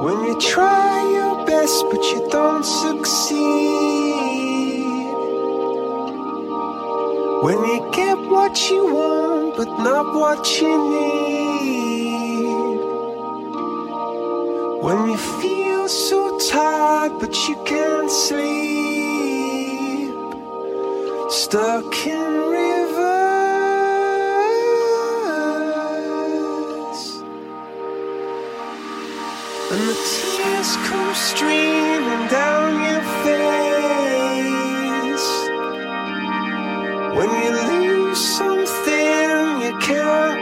When you try your best but you don't succeed. When you get what you want but not what you need. When you feel so tired but you can't sleep. Stuck in rivers. And the tears come streaming down your face. When you lose something you can't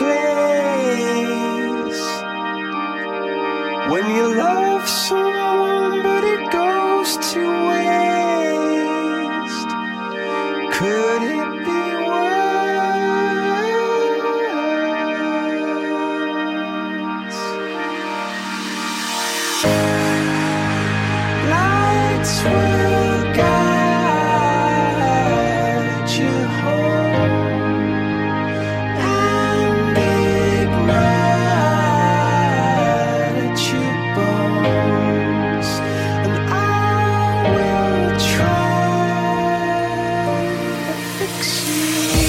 replace. When you love someone but it goes to waste. Could it be worse? Lights will guide you home and ignite your bones, and I will try to fix you.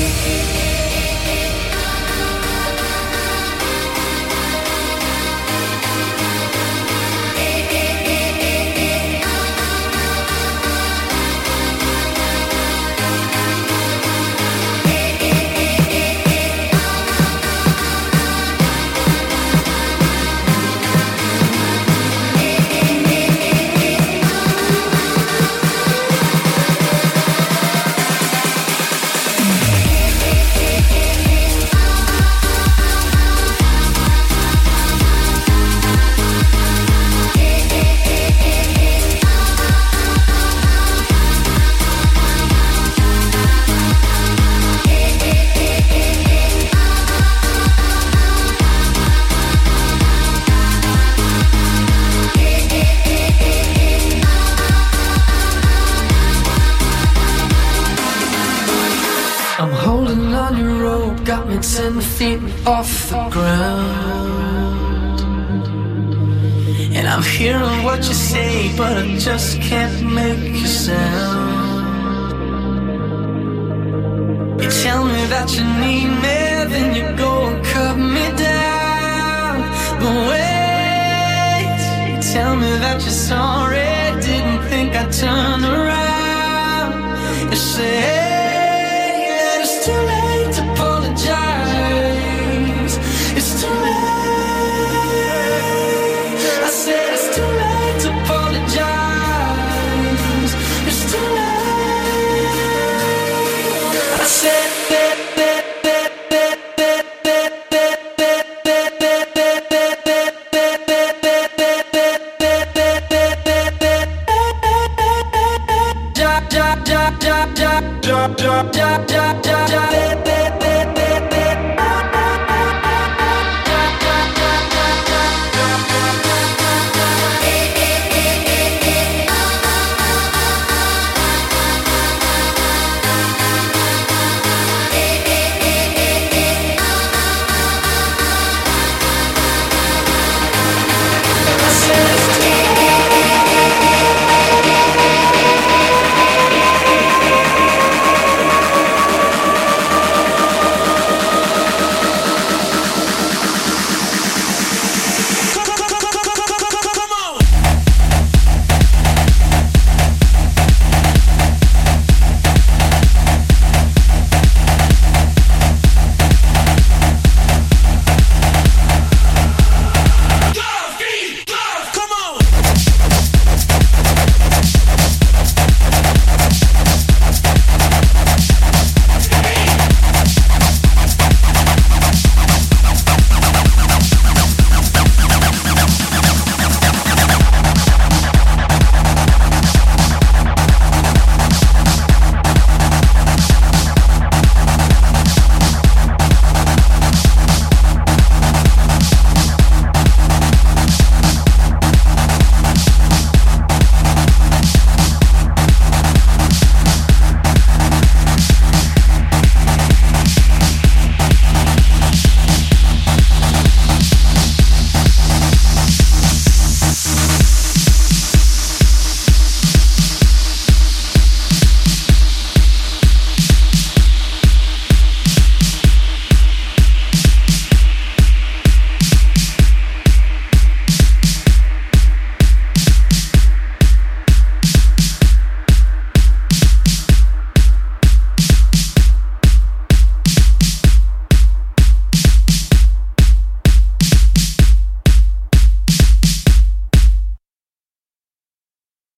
I'm holding on your rope, got me 10 feet off the ground. And I'm hearing what you say, but I just can't make a sound. You tell me that you need me, then you go and cut me down. But wait, you tell me that you're sorry, didn't think I'd turn around. You say it's too late to apologize. It's too late. I said it's too late to apologize. It's too late. I said drop.